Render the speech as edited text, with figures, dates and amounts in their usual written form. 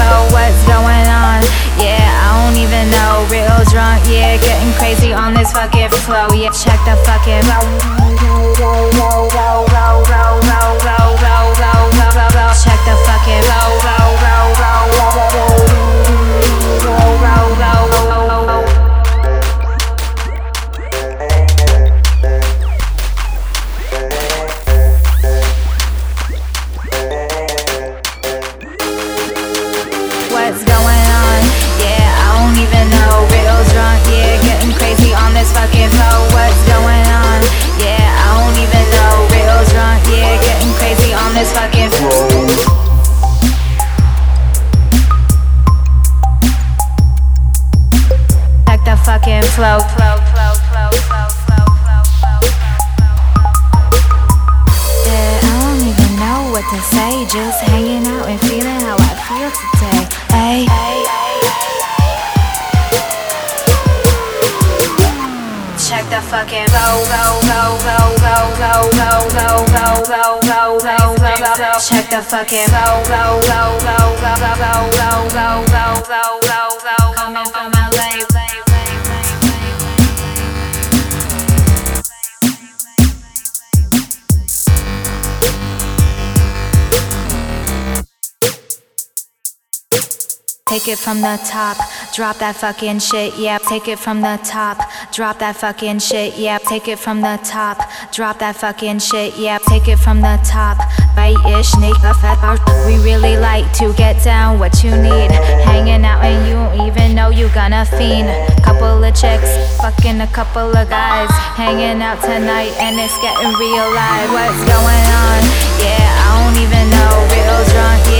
what's going on? Yeah, I don't even know. Real drunk, yeah, getting crazy on this fucking flow. Yeah, check the fucking check the fucking what's going on? Yeah, I don't even know. Real drunk, yeah, getting crazy on this fucking flow. What's going on? Yeah, I don't even know. Real drunk, yeah, getting crazy on this fucking flow. Check the fucking flow. Yeah, I don't even know what to say. Just hanging out and feeling how I feel today. Ay. Check the fucking check the fucking coming from LA. Take it from the top, drop that fucking shit, yeah. Take it from the top, drop that fucking shit, yeah. Take it from the top, drop that fucking shit, yeah. Take it from the top, right-ish, nigga, fat. We really like to get down what you need. Hanging out and you don't even know you gonna fiend. Couple of chicks, fucking a couple of guys. Hanging out tonight and it's getting real live. What's going on? Yeah, I don't even know. Real drunk, yeah.